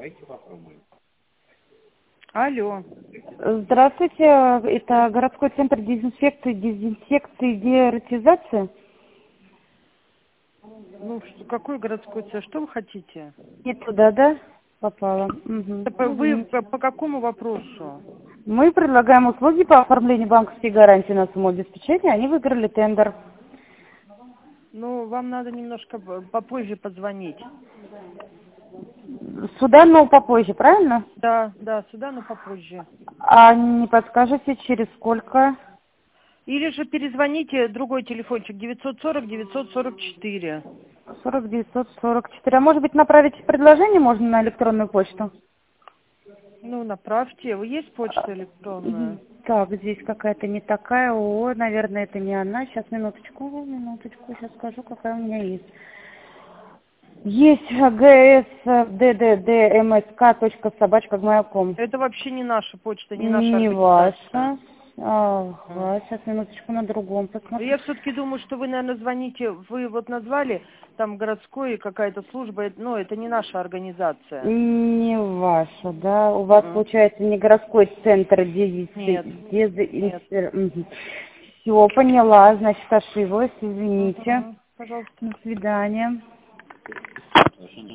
Алло. Здравствуйте, это городской центр дезинфекции и дератизации. Ну, какой городской центр? Что вы хотите? Не туда, да? Попала. Угу. Вы по какому вопросу? Мы предлагаем услуги по оформлению банковской гарантии на сумму обеспечения, они выиграли тендер. Ну, вам надо немножко попозже позвонить. Сюда, но попозже, правильно? Да, сюда, но попозже. А не подскажете, через сколько? Или же перезвоните другой телефончик 940-944. 4944. А может быть, направить предложение можно на электронную почту? Ну, направьте. Есть почта электронная? Так, здесь какая-то не такая. О, наверное, это не она. Сейчас, минуточку, сейчас скажу, какая у меня есть. Есть gsdddmsk.собачка@gmail.com. Это вообще не наша почта, не наша Не организация. ваша. Ага, сейчас, минуточку, на другом посмотрю. Я все-таки думаю, что вы, наверное, звоните, вы вот назвали там городской какая-то служба, но это не наша организация. Не ваша, да? У вас, получается, не городской центр Нет. Все, поняла, значит, ошиблась, извините. Пожалуйста. До свидания.